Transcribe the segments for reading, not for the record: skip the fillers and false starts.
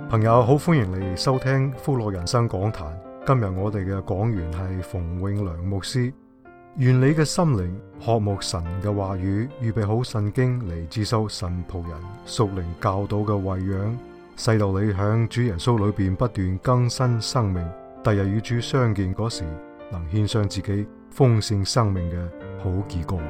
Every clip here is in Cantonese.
朋友好，歡迎你收聽福樂人生講壇。今日我哋嘅講員係馮永良牧師。願你嘅心靈渴慕神嘅話語，預備好聖經嚟接收神僕人屬靈教導嘅餵養，使到你響主耶穌裏邊不斷更新生命，第日與主相見嗰時，能獻上自己豐盛生命嘅好結果。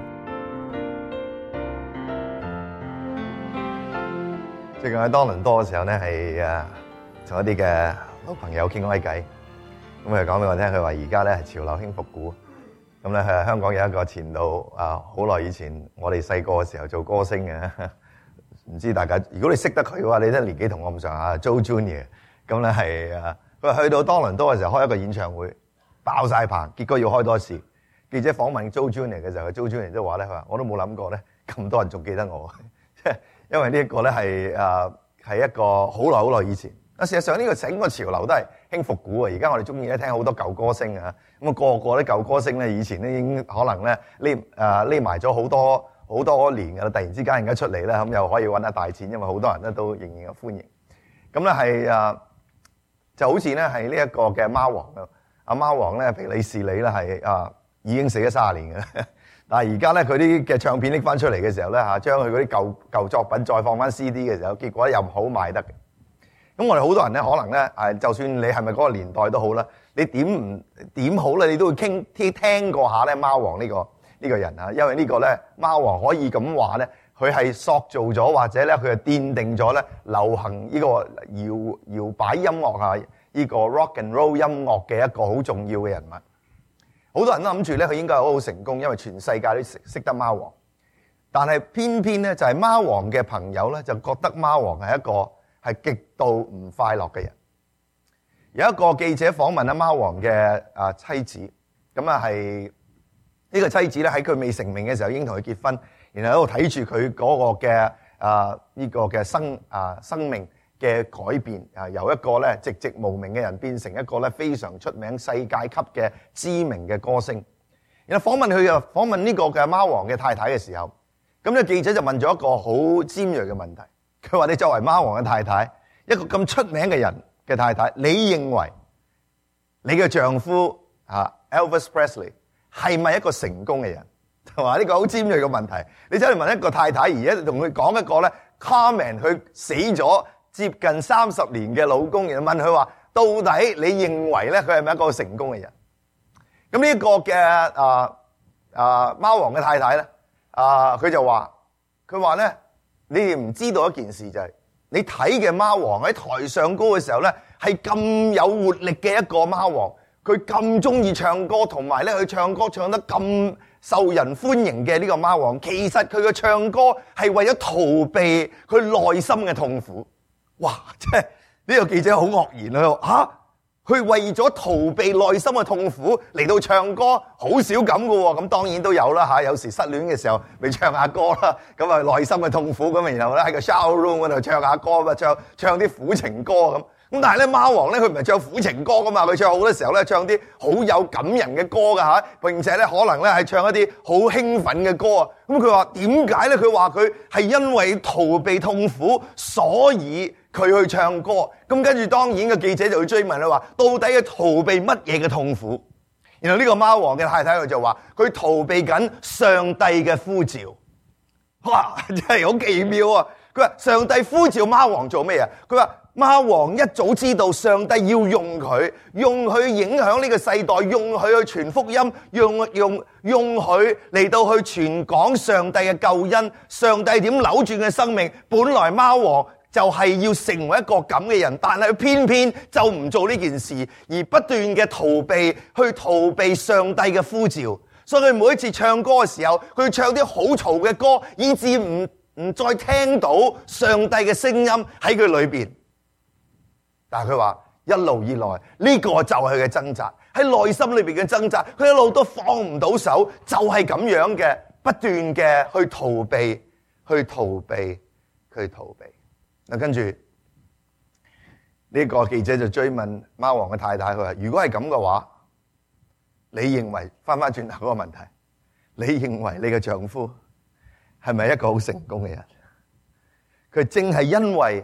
最近喺多倫多嘅時候咧，係同一啲嘅老朋友傾開偈，咁佢講俾我聽，佢話而家咧係潮流興復古，咁咧係香港有一個前度好耐以前我哋細個嘅時候做歌星嘅，唔知大家如果你識得佢嘅話，你都年紀同我咁上下 Joe Junior， 咁咧係佢話去到多倫多嘅時候開一個演唱會爆晒棚，結果要開多次。記者訪問 Joe Junior 嘅時候，Joe Junior 都話咧，佢話我都冇諗過咧咁多人仲記得我。因為呢一個咧係一個好耐以前。事實上呢個整個潮流都係興復古啊！而家我哋中意咧聽好多舊歌星啊，咁啊個啲舊歌星咧，以前咧已經可能咧匿埋咗好多年㗎啦，突然之間而家出嚟咧，咁又可以揾下大錢，因為好多人咧都仍然有歡迎。咁咧係就好似咧係呢一個嘅貓王啊，阿貓王咧皮里士里咧係已經死咗30年㗎啦。但係而家咧，佢啲嘅唱片拎翻出嚟嘅時候咧，將佢嗰啲舊作品再放翻 CD 嘅時候，結果又唔好賣得嘅。咁我哋好多人咧，可能咧就算你係咪嗰個年代都好啦，你點好咧，你都會聽過下咧貓王呢個人啊，因為呢個咧貓王可以咁話咧，佢係塑造咗或者咧佢係奠定咗咧流行呢個搖擺音樂呢個 rock and roll 音樂嘅一個好重要嘅人物。好多人都諗住咧，佢應該係好成功，因為全世界都識得貓王。但係偏偏咧，就係貓王嘅朋友咧，就覺得貓王係一個係極度唔快樂嘅人。有一個記者訪問阿貓王嘅妻子，咁係呢個妻子咧喺佢未成名嘅時候已經同佢結婚，然後喺度睇住佢嗰個嘅呢個嘅生命嘅改變由一個咧寂寂無名嘅人變成一個咧非常出名世界級嘅知名嘅歌星。然後訪問呢個嘅貓王嘅太太嘅時候，咁呢記者就問咗一個好尖銳嘅問題。佢話：你作為貓王嘅太太，一個咁出名嘅人嘅太太，你認為你嘅丈夫Elvis Presley 係咪一個成功嘅人？係嘛？呢個好尖銳嘅問題。你走去問一個太太，而家同佢講一個咧 Carmen 佢死咗接近30年嘅老公，然後問佢話：到底你認為咧佢係咪一個成功嘅人？咁呢個嘅貓王嘅太太咧，佢就話：佢話咧，你哋唔知道一件事就係，你睇嘅貓王喺台上高嘅時候咧，係咁有活力嘅一個貓王，佢咁中意唱歌，同埋咧佢唱歌唱得咁受人歡迎嘅呢個貓王，其實佢嘅唱歌係為咗逃避佢內心嘅痛苦。哇！即係呢個記者好愕然啊！佢為咗逃避內心嘅痛苦嚟到唱歌，好少咁㗎喎。咁當然都有啦，有時失戀嘅時候咪唱下歌啦。咁內心嘅痛苦咁，然後咧喺個 shower room 嗰度唱下歌，唱啲苦情歌咁。咁但係咧貓王咧佢唔係唱苦情歌噶嘛，佢唱好多時候咧唱啲好有感人嘅歌噶並且咧可能咧係唱一啲好興奮嘅歌啊。咁佢話點解咧？佢話佢係因為逃避痛苦，所以佢去唱歌。咁跟住當然個記者就會追問佢話：到底佢逃避乜嘢嘅痛苦？然後呢個貓王嘅太太佢就話：佢逃避緊上帝嘅呼召。哇！真係好奇妙啊！佢話上帝呼召貓王做咩啊？佢話貓王一早知道上帝要用佢影響呢個世代，用佢去傳福音，用佢嚟到去傳講上帝嘅救恩，上帝點扭轉嘅生命。本來貓王就係要成為一個咁嘅人，但係佢偏偏就唔做呢件事，而不斷嘅逃避上帝嘅呼召。所以佢每一次唱歌嘅時候，佢唱啲好嘈嘅歌，以致唔再聽到上帝嘅聲音喺佢裏邊。但係佢話一路以來呢個就係佢嘅掙扎，喺內心裏邊嘅掙扎，佢一路都放唔到手，就係咁樣嘅不斷嘅去逃避。嗱，跟住呢個記者就追問貓王嘅太太，佢話：如果係咁嘅話，你認為翻轉頭嗰個問題，你認為你嘅丈夫係咪一個好成功嘅人？佢正係因為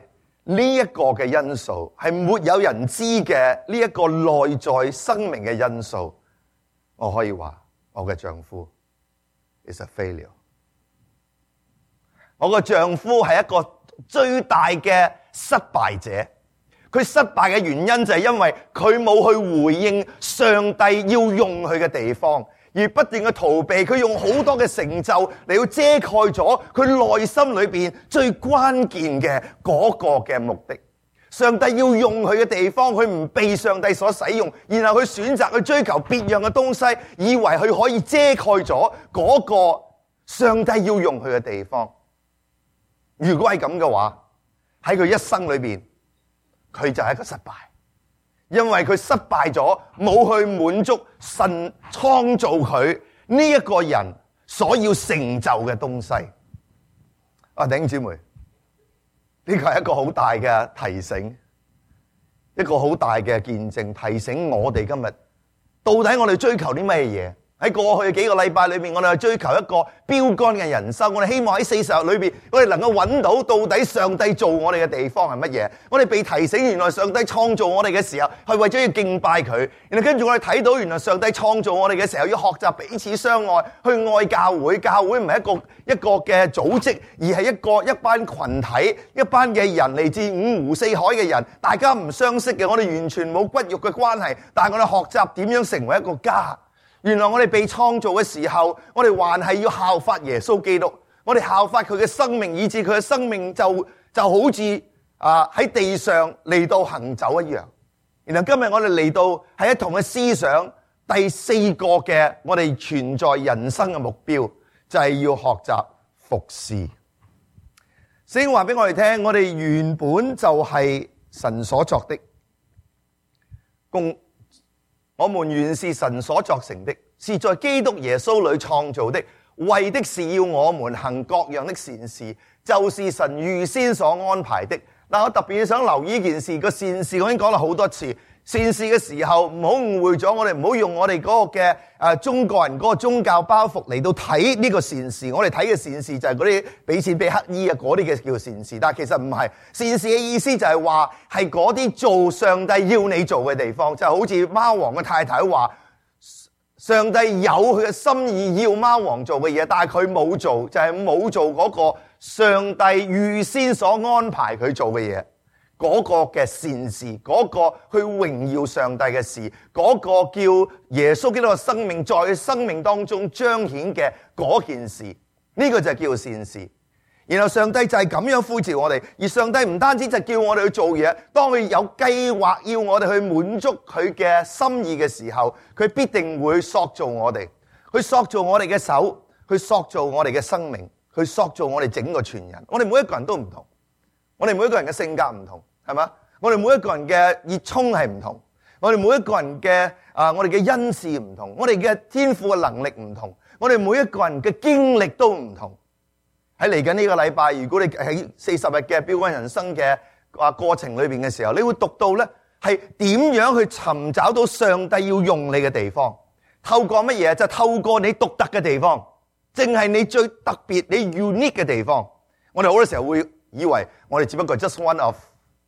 呢一個嘅因素係沒有人知嘅呢一個內在生命嘅因素，我可以話我嘅丈夫 is a failure。我嘅丈夫係一個最大嘅失敗者。佢失敗嘅原因就係因為佢冇去回應上帝要用佢嘅地方，而不斷嘅逃避。佢用好多嘅成就嚟要遮蓋咗佢內心裏邊最關鍵嘅嗰個嘅目的。上帝要用佢嘅地方，佢唔被上帝所使用，然後佢選擇去追求別樣嘅東西，以為佢可以遮蓋咗嗰個上帝要用佢嘅地方。如果係咁嘅話，喺佢一生裏邊，佢就係一個失敗，因為佢失敗咗，冇去滿足神創造佢呢一個人所要成就嘅東西。弟兄姊妹，呢個係一個好大嘅提醒，一個好大嘅見證，提醒我哋今日到底我哋追求啲咩嘢？喺過去幾個禮拜裏面，我哋去追求一個標杆嘅人生。我哋希望喺40日裏邊，我哋能夠揾到底上帝做我哋嘅地方係乜嘢。我哋被提醒，原來上帝創造我哋嘅時候係為咗要敬拜佢。然後跟住我哋睇到，原來上帝創造我哋嘅時候要學習彼此相愛，去愛教會。教會唔係一個嘅組織，而係一班群體，一班嘅人嚟自五湖四海嘅人，大家唔相識嘅，我哋完全冇骨肉嘅關係，但係我哋學習點樣成為一個家。原來我哋被創造嘅時候，我哋還係要效法耶穌基督，我哋效法佢嘅生命，以致佢嘅生命就好似喺地上嚟到行走一樣。然後今日我哋嚟到係一同嘅思想第4個嘅我哋存在人生嘅目標，就係要學習服侍。聖經話俾我哋聽，我哋原本就係神所作的，我們原是神所作成的，是在基督耶穌裏創造的，為的是要我們行各樣的善事，就是神預先所安排的。嗱，我特別想留意一件事，個善事我已經講咗好多次。善事嘅時候唔好誤會咗，我哋唔好用我哋嗰個嘅中國人嗰個宗教包袱嚟到睇呢個善事。我哋睇嘅善事就係嗰啲俾錢俾乞衣啊，嗰啲嘅叫善事。但係其實唔係，善事嘅意思就係話係嗰啲做上帝要你做嘅地方，就好似貓王嘅太太話，上帝有佢嘅心意要貓王做嘅嘢，但係佢冇做，就係冇做嗰個上帝預先所安排佢做嘅嘢。嗰個嘅善事，嗰個去榮耀上帝嘅事，嗰個叫耶穌基督嘅生命在佢生命當中彰顯嘅嗰件事，呢個就叫善事。然後上帝就係咁樣呼召我哋，而上帝唔單止就叫我哋去做嘢，當佢有計劃要我哋去滿足佢嘅心意嘅時候，佢必定會塑造我哋，去塑造我哋嘅手，去塑造我哋嘅生命，去塑造我哋整個全人。我哋每一個人都唔同。我哋每一個人嘅性格唔同，係嘛？我哋每一個人嘅熱衷係唔同，我哋每一個人嘅我哋嘅恩賜唔同，我哋嘅天賦嘅能力唔同，我哋每一個人嘅經歷都唔同。喺嚟緊呢個禮拜，如果你喺40日嘅標杆人生嘅過程裏邊嘅時候，你會讀到咧係點樣去尋找到上帝要用你嘅地方，透過乜嘢？就透過你獨特嘅地方，淨係你最特別、你 unique 嘅地方。我哋好多時候會以為我哋只不過 just one of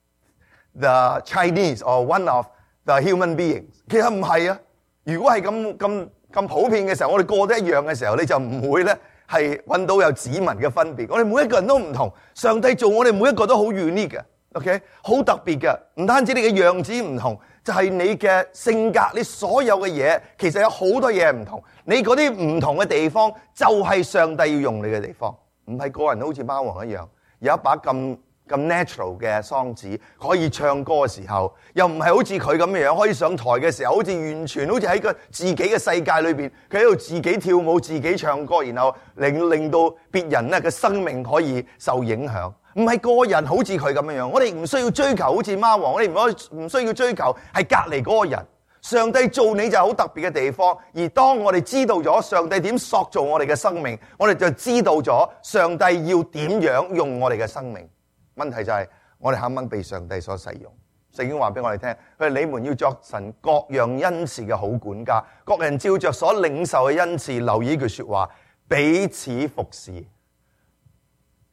the Chinese or one of the human beings， 其實唔係啊。如果係咁普遍嘅時候，我哋個個都一樣嘅時候，你就唔會咧係揾到有指紋嘅分別。我哋每一個人都唔同，上帝做我哋每一個都好 unique 嘅 ，OK， 好特別嘅。唔單止你嘅樣子唔同，就係你嘅性格，你所有嘅嘢，其實有好多嘢唔同。你嗰啲唔同嘅地方，就係上帝要用你嘅地方，唔係個人都好似貓王一樣。有一把咁 natural 嘅嗓子，可以唱歌嘅時候，又唔係好似佢咁樣可以上台嘅時候，好似完全好似喺個自己嘅世界裏邊，佢喺度自己跳舞、自己唱歌，然後令到別人咧嘅生命可以受影響。唔係個人好似佢咁樣，我哋唔需要追求好似貓王，我哋唔需要追求係隔離嗰個人。上帝做你就係好特別嘅地方，而當我哋知道咗上帝點塑造我哋嘅生命，我哋就知道咗上帝要點樣用我哋嘅生命。問題就係我哋肯唔肯被上帝所使用？聖經話俾我哋聽，佢話你們要作神各樣恩賜嘅好管家，各人照着所領受嘅恩賜，留意呢句說話，彼此服侍。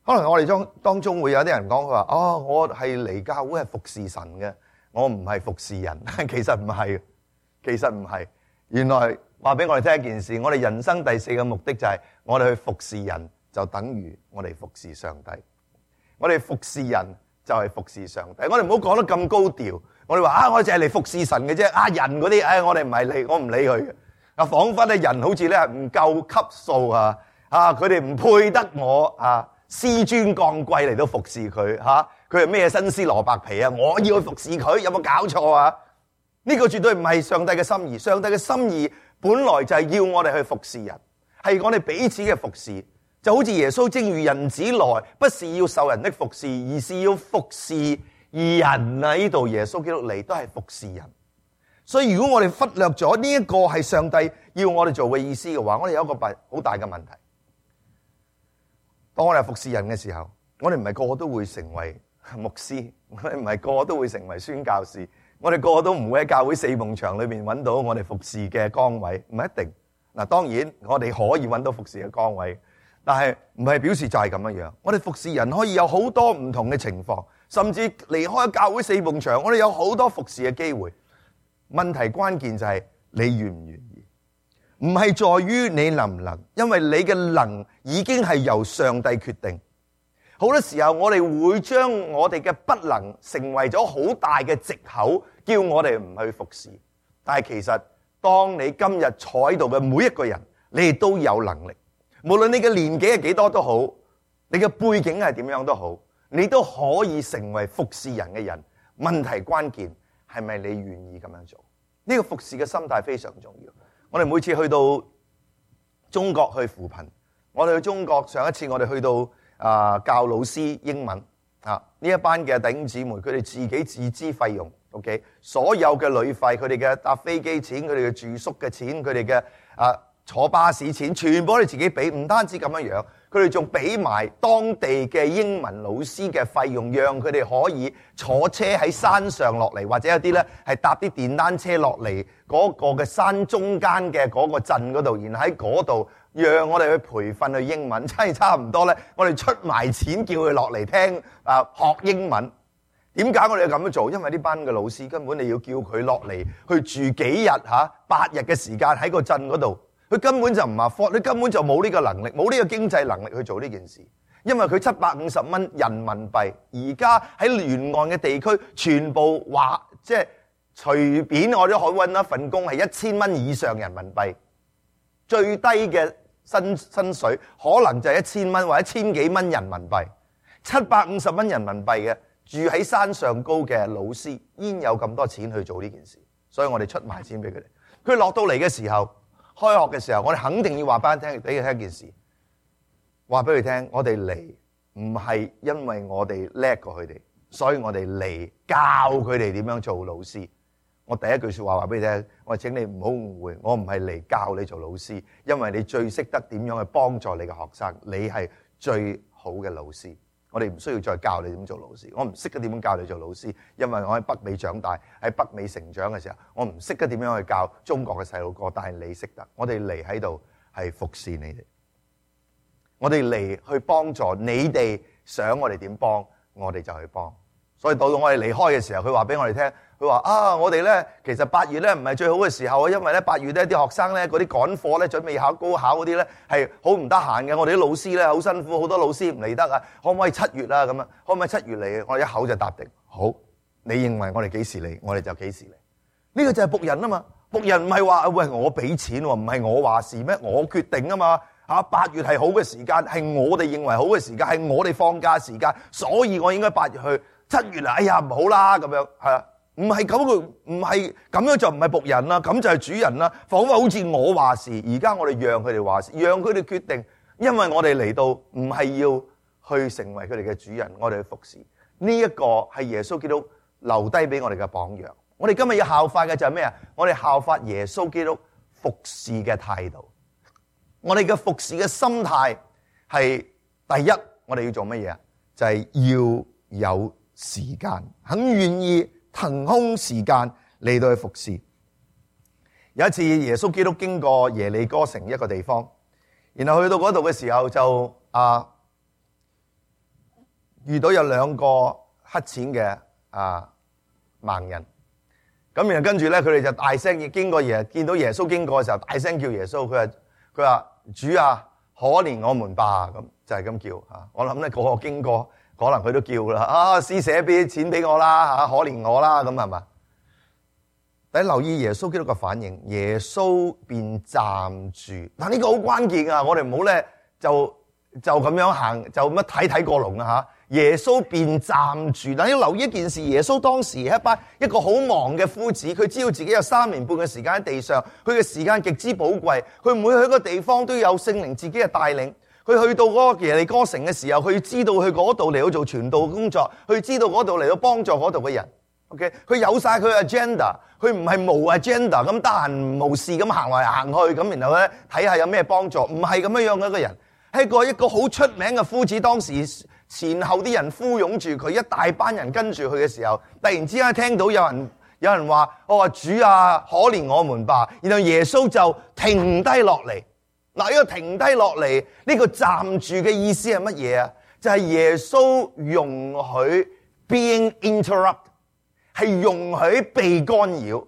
可能我哋當中會有啲人講，佢話：哦，我係嚟教會係服侍神嘅，我唔係服侍人。其實唔係，其實唔係。原來話俾我哋聽一件事，我哋人生第4個目的就係我哋去服侍人，就等於我哋服侍上帝。我哋服侍人就係服侍上帝。我哋唔好講得咁高調。我哋話我淨係嚟服侍神嘅啫。人嗰啲，我哋唔係理，我唔理佢嘅。彷彿咧人好似咧唔夠級數啊！佢哋唔配得我紆尊降貴嚟到服侍佢佢係咩新絲蘿蔔皮啊？我要去服侍佢，有冇搞錯啊？呢個絕對唔係上帝嘅心意。上帝嘅心意本來就係要我哋去服侍人，係我哋彼此嘅服侍。就好似耶穌正如人子來，不是要受人的服侍，而是要服侍人啊！呢度耶穌基督嚟都係服侍人。所以如果我哋忽略咗呢一個係上帝要我哋做嘅意思嘅話，我哋有一個好大嘅問題。當我哋服侍人嘅時候，我哋唔係個個都會成為牧師，我哋唔係個個都會成為宣教士，我哋個個都唔會喺教會四埲牆裏面揾到我哋服侍嘅崗位，唔係一定。當然我哋可以揾到服侍嘅崗位，但係唔係表示就係咁樣。我哋服侍人可以有好多唔同嘅情況，甚至離開教會四埲牆，我哋有好多服侍嘅機會。問題關鍵就係你願唔願意，唔係在於你能唔能，因為你嘅能已經係由上帝決定。好多時候我哋會將我哋嘅不能成為咗好大嘅藉口，叫我哋唔去服侍。但係其實當你今日坐喺度嘅每一個人，你哋都有能力，無論你嘅年紀係幾多都好，你嘅背景係點樣都好，你都可以成為服侍人嘅人。問題關鍵係咪你願意咁樣做？呢個服侍嘅心態非常重要。我哋每次去到中國去扶貧，我哋去中國，上一次我哋去到教老師英文呢一班嘅弟兄姊妹，佢哋自己自資費用 ，OK， 所有嘅旅費，佢哋嘅搭飛機錢，佢哋嘅住宿嘅錢，佢哋嘅坐巴士錢，全部都係自己俾。唔單止咁樣，佢哋仲俾埋當地嘅英文老師嘅費用，讓佢哋可以坐車喺山上落嚟，或者有啲呢係搭啲電單車落嚟嗰個嘅山中間嘅嗰個鎮嗰度，然後喺嗰度讓我哋去培訓去英文，真係差唔多呢，我哋出埋錢叫佢落嚟聽學英文。點解我哋要咁樣做？因為呢班嘅老師根本你要叫佢落嚟去住幾日8日嘅時間喺個鎮嗰度。佢根本就唔afford，佢根本就冇呢個能力，冇呢個經濟能力去做呢件事。因為佢750蚊人民幣，而家喺沿岸嘅地區，全部話即係隨便我都可以揾一份工係1000蚊以上人民幣，最低嘅薪水可能就係1000蚊或者1000幾蚊人民幣。750蚊人民幣嘅住喺山上高嘅老師，邊有咁多錢去做呢件事？所以我哋出埋錢俾佢哋。佢落到嚟嘅時候，開學嘅時候，我哋肯定要話俾佢聽一件事，話俾佢聽，我哋嚟唔係因為我哋叻過佢哋，所以我哋嚟教佢哋點樣做老師。我第一句說話話俾你聽，我請你唔好誤會，我唔係嚟教你做老師，因為你最識得點樣去幫助你嘅學生，你係最好嘅老師。我哋唔需要再教你點做老師，我唔識得點樣教你做老師，因為我喺北美長大，喺北美成長嘅時候，我唔識得點樣去教中國嘅細路哥，但係你識得。我哋嚟喺度係服侍你哋，我哋嚟去幫助你哋，想我哋點幫，我哋就去幫。所以到我哋離開嘅時候，佢話俾我哋聽，佢話我哋咧其實8月咧唔係最好嘅時候啊，因為咧8月咧啲學生咧嗰啲趕課咧準備考高考嗰啲咧係好唔得閒嘅，我哋啲老師咧好辛苦，好多老師唔嚟得啊，可唔可以7月啊咁啊？可唔可以7月嚟？我哋一口就答定好。你認為我哋幾時嚟，我哋就幾時嚟。呢個就係僕人啊嘛，僕人唔係話喂我俾錢喎，唔係我話事咩？我決定啊嘛。8月係好嘅時間，係我哋認為好嘅時間，係我哋放假時間，所以我應該8月去。7月啦，哎呀唔好啦咁樣，係啊，唔係咁，唔係咁樣就唔係僕人啦，咁就係主人啦。彷彿好似我話事，而家我哋讓佢哋話事，讓佢哋決定，因為我哋嚟到唔係要去成為佢哋嘅主人，我哋去服侍。呢一個係耶穌基督留低俾我哋嘅榜樣。我哋今日要效法嘅就係咩啊？我哋效法耶穌基督服侍嘅態度。我哋嘅服侍嘅心態係第一，我哋要做乜嘢啊？就係要有時間，很願意騰空時間嚟到去服侍。有一次耶穌基督經過耶利哥城一個地方，然後去到嗰度嘅時候就遇到有兩個乞錢嘅盲人，咁然後跟住咧，佢哋就大聲經過見到耶穌經過嘅時候，大聲叫耶穌。佢話主啊，可憐我們吧，咁就係咁叫嚇。我諗咧個經過，可能佢都叫啦，施捨俾啲錢俾我啦嚇，可憐我啦，咁係嘛？但係留意耶穌基督嘅反應，耶穌便站住。嗱，呢個好關鍵啊！我哋唔好咧就咁樣行，就乜睇過龍啊嚇。耶穌便站住。但要留意一件事，耶穌當時係一個好忙嘅夫子，佢知道自己有3年半嘅時間喺地上，佢嘅時間極之寶貴，佢每去一個地方都有聖靈自己嘅帶領。佢去到嗰個耶利哥城嘅時候，佢知道去嗰度嚟到做傳道工作，佢知道嗰度嚟到幫助嗰度嘅人。OK， 佢有晒佢嘅 agenda， 佢唔係無 agenda 咁得閒無事咁行來行去咁，然後咧睇下有咩幫助，唔係咁樣樣嘅一個人，係一個好出名嘅夫子。當時前後啲人呼擁住佢，一大班人跟住佢嘅時候，突然之間聽到有人話：我話主啊，可憐我們吧！然後耶穌就停低落嚟。嗱，呢個停低落嚟，呢個站住嘅意思係乜嘢啊？就係耶穌容許 being interrupt， 係容許被干擾，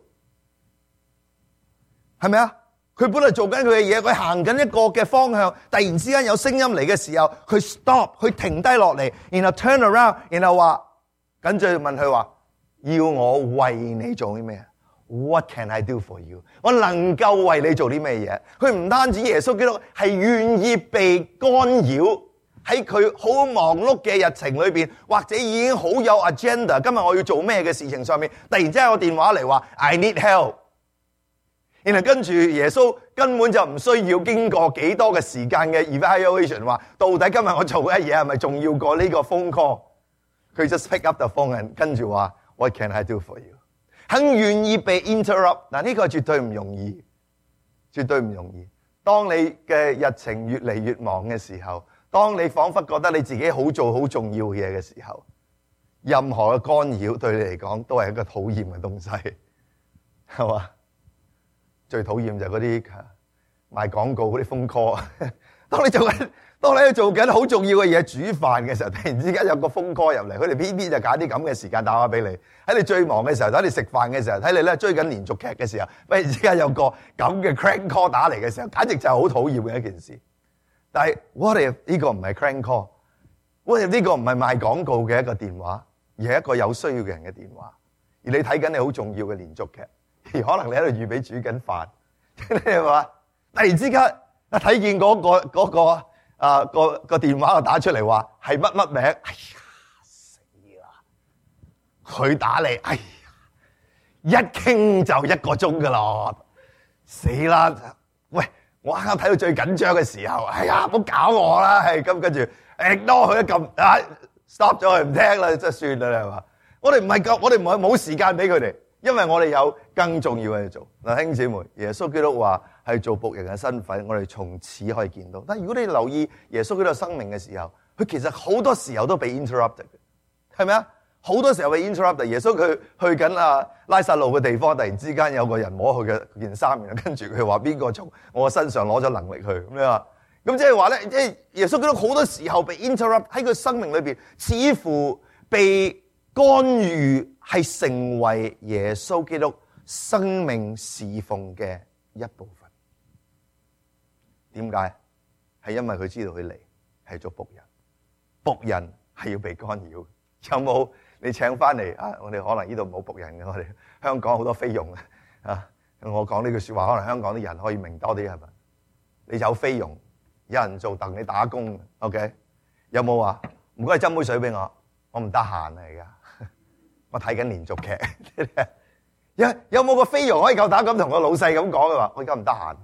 係咪啊？佢本來做緊佢嘅嘢，佢行緊一個嘅方向，突然之間有聲音嚟嘅時候，佢 stop， 佢停低落嚟，然後 turn around， 然後話，跟住問佢話：要我為你做啲咩？What can I do for you？ 我能夠為你做啲咩嘢？佢唔單止耶穌基督係願意被干擾，喺佢好忙碌嘅日程裏邊，或者已經好有 agenda， 今日我要做咩嘅事情上面，突然之間有個電話嚟話 I need help。然後跟住耶穌根本就唔需要經過幾多嘅時間嘅 evaluation， 話到底今日我做嘅嘢係咪重要過呢個 phone call？ 佢 just pick up the phone， 跟住話 What can I do for you？ 很願意被 interrupt。 嗱，呢個絕對唔容易，絕對唔容易。當你嘅日程越嚟越忙嘅時候，當你彷彿覺得你自己好做好重要嘅嘢嘅時候，任何嘅干擾對你嚟講都係一個討厭嘅東西，係嘛？最討厭就係嗰啲賣廣告嗰啲 phone call。當你做緊好重要嘅嘢，煮飯嘅時候，突然之間有個 phone call 入嚟，佢哋偏偏就揀啲咁嘅時間打電話俾你。喺你最忙嘅時候，喺你食飯嘅時候，睇你咧追緊連續劇嘅時候，忽然之間有個咁嘅 crank call 打嚟嘅時候，簡直就係好討厭嘅一件事。但係 what if 呢個唔係 crank call？what if 呢個唔係賣廣告嘅一個電話，而係一個有需要嘅人嘅電話？而你睇緊你好重要嘅連續劇。而可能你喺度預備煮緊飯，你係嘛？突然之間睇見嗰個電話就打出嚟話係乜乜名，哎呀死啦！佢打嚟，哎呀一傾就1個鐘噶啦，死啦！喂，我啱啱睇到最緊張嘅時候，哎呀唔好搞我啦，係咁跟住ignore佢一撳stop 咗佢唔聽啦，真係算啦，係嘛？我哋唔係冇時間俾佢哋。因為我哋有更重要嘅嘢做。嗱，兄弟姊妹，耶穌基督話係做僕人嘅身份，我哋從此可以見到。但係如果你留意耶穌基督生命嘅時候，佢其實好多時候都被 interrupted 嘅，係咪啊？好多時候被 interrupted。耶穌佢去緊拉撒路嘅地方，突然之間有個人摸佢嘅件衫，然後跟住佢話邊個從我身上攞咗能力去咁樣。咁即係話咧，即係耶穌基督好多時候被 interrupt 喺佢生命裏邊，似乎被干預，係成為耶穌基督生命侍奉嘅一部分。點解？係因為佢知道佢嚟係做僕人，僕人係要被干擾。有冇你請翻嚟啊？我哋可能呢度冇僕人嘅，我哋香港好多菲傭啊。我講呢句說話，可能香港啲人可以明多啲係咪？你有菲傭，有人做等你打工 ，OK？ 有冇話唔該你斟杯水俾我？我唔得閒啊而家。我睇緊連續劇，有冇個菲傭可以夠膽咁同個老細咁講嘅話？我而家唔得閒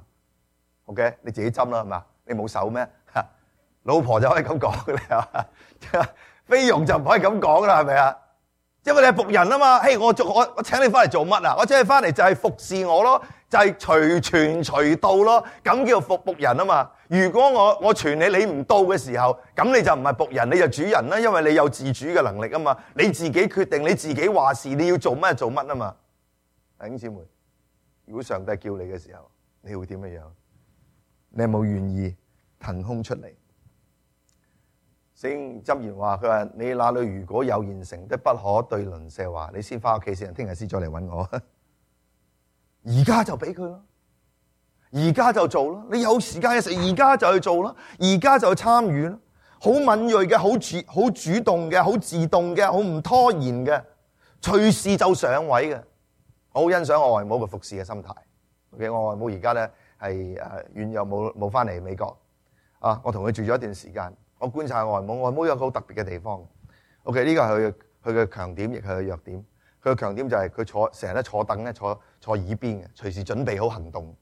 ，OK？ 你自己斟啦，係嘛？你冇手咩？老婆就可以咁講嘅，係嘛？菲傭就唔可以咁講啦，係咪啊？因為你係僕人啊嘛。嘿，我請你翻嚟做乜啊？我請你翻嚟就係服侍我咯，就係隨傳隨到咯，咁叫僕人啊嘛。如果我傳你唔到嘅時候，咁你就唔係僕人，你就主人啦，因為你有自主嘅能力啊嘛，你自己決定，你自己話事，你要做乜做乜啊嘛。弟兄姊妹，如果上帝叫你嘅時候，你會點樣？你有冇願意騰空出嚟？ 聖經箴言話，佢話你那裏如果有現成的，不可對鄰舍話，你先翻屋企先，聽日先再嚟揾我。而家就俾佢咯，而家就做咯。你有時間嘅時候，而家就去做咯，而家就去參與咯。好敏銳嘅，好主動嘅，好自動嘅，好唔拖延嘅，隨時就上位嘅。我好欣賞我外母嘅服侍嘅心態。OK， 我外母而家咧係遠又冇翻嚟美國啊。我同佢住咗一段時間，我觀察我外母，我外母有個好特別嘅地方。OK， 呢個係佢嘅強點，亦係佢弱點。佢嘅強點就係佢成日咧坐凳咧坐耳邊嘅，隨時準備好行動。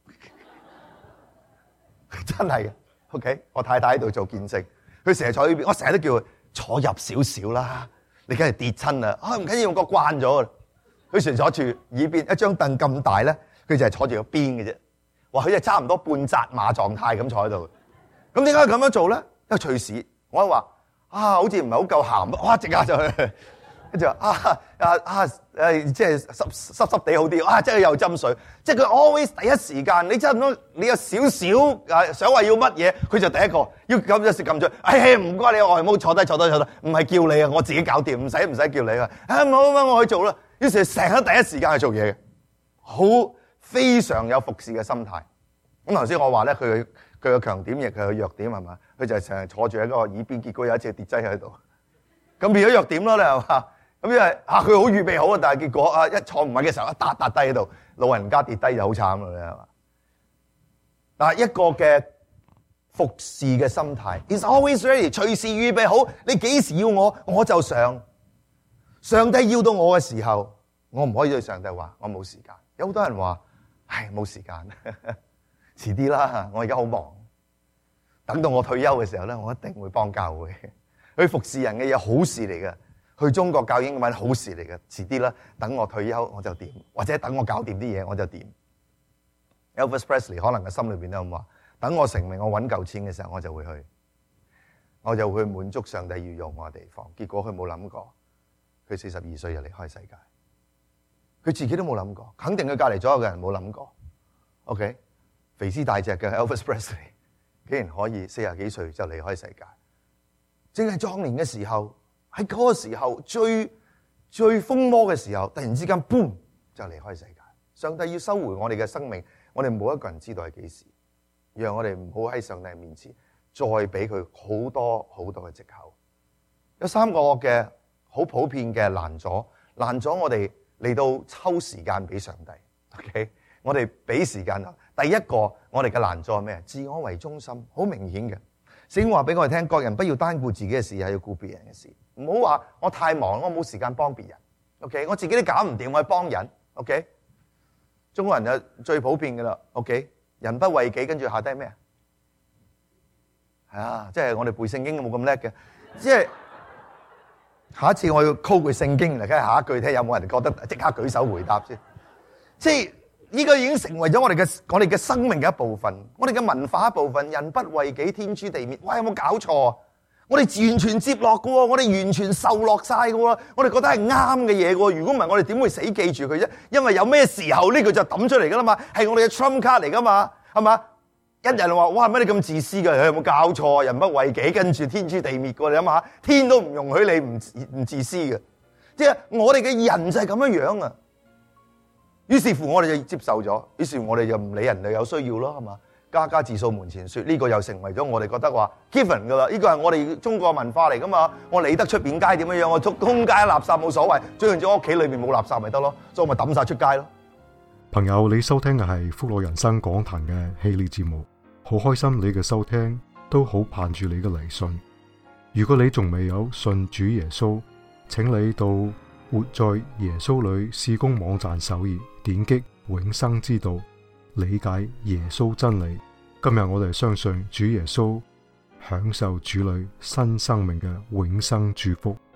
真係嘅。OK， 我太太喺度做見證。佢成日坐呢邊，我成日都叫佢坐入少少啦。你梗係跌親啦，唔緊要，我慣咗啦。佢成日坐住耳邊，一張凳咁大咧，佢就係坐住個邊嘅啫。哇，佢就差唔多半扎馬狀態咁坐喺度。咁點解咁樣做咧？因為隨時我一話好似唔係好夠鹹，哇！即刻就去，跟住話即係濕地好啲，即係又斟水。即係佢 always 第一時間，你差唔多你有少少想話要乜嘢，佢就第一個要撳一時撳住。唔該你外母坐低，唔係叫你啊，我自己搞掂，唔使叫你啊。冇我去做啦。於是成日第一時間去做嘢嘅，好非常有服侍嘅心態。咁頭先我話咧，佢嘅強點亦係佢弱點係嘛？佢就係成日坐住喺嗰個耳邊，結果有一隻跌劑喺度，咁變咗弱點咯，你係嘛？咁因為佢好預備好啊，但係結果一坐唔穩嘅時候一笪低喺度，老人家跌低就好慘啦，你係嘛？但係一個嘅服侍嘅心態 is always ready， 隨時預備好，你幾時要我就上。上帝要到我嘅時候，我唔可以對上帝話我冇時間。有好多人話冇時間，遲啲啦，我而家好忙。等到我退休嘅時候咧，我一定會幫教會。去服侍人嘅嘢好事嚟嘅，去中國教英文好事嚟嘅。遲啲啦，等我退休我就掂，或者等我搞掂啲嘢我就掂。Elvis Presley 可能嘅心裏邊都咁話：等我成名，我揾夠錢嘅時候，我就會去，我就會滿足上帝要用我嘅地方。結果佢冇諗過，佢42歲就離開世界。佢自己都冇諗過，肯定佢隔離左右嘅人冇諗過。OK， 肥屍大隻嘅 Elvis Presley 竟然可以40幾歲就離開世界。正係壯年嘅時候，喺嗰個時候最風魔嘅時候，突然之間 boom 就離開世界。上帝要收回我哋嘅生命，我哋冇一個人知道係幾時，讓我哋唔好喺上帝面前再俾佢好多嘅藉口。有3個嘅好普遍嘅攔阻我哋嚟到抽時間俾上帝。OK， 我哋俾時間。第一個我哋嘅攔阻係咩？自我為中心，好明顯嘅。聖經話俾我哋聽，各人不要單顧自己嘅事，係要顧別人嘅事。唔好話我太忙，我冇時間幫別人。OK， 我自己都搞唔掂，我去幫人。OK， 中國人就最普遍噶啦。OK， 人不為己，跟住下低咩啊？即係我哋背聖經都冇咁叻嘅。即係下一次我要 call 句聖經嚟，睇下下一句睇有冇人覺得即刻舉手回答先。即係呢個已經成為咗我哋嘅生命嘅一部分，我哋嘅文化一部分。人不為己，天誅地滅。哇！有冇搞錯？我哋完全接落㗎喎，我哋完全受落晒㗎喎，我哋覺得係啱嘅嘢喎。如果唔係，我哋點會死記住佢啫？因為有咩時候呢句就抌出嚟㗎啦嘛，係我哋嘅 trump card 嚟㗎嘛，係嘛？一人話：哇，乜你咁自私㗎？有冇搞錯？人不為己，跟住天誅地滅㗎。你諗下，天都唔容許你唔自私嘅。即係我哋嘅人就係咁樣啊。於是乎我哋就接受咗，於是乎我哋就唔理人哋有需要咯，係嘛？家家自掃門前雪，呢個又成為咗我哋覺得話 given 噶啦，呢個係我哋中國文化嚟噶嘛。我理得出邊街點樣樣，我通街垃圾冇所謂，最緊要屋企裏面冇垃圾咪得咯，所以我咪抌晒出街咯。 朋友，你收聽嘅係福樂人生講壇嘅系列節目，好開心你嘅收聽，都好盼住你嘅嚟信。如果你仲未有信主耶穌，請你到活在耶穌裏事工網站首頁，點擊永生之道，理解耶穌真理。今日我哋相信主耶穌，享受主裏新生命嘅永生祝福。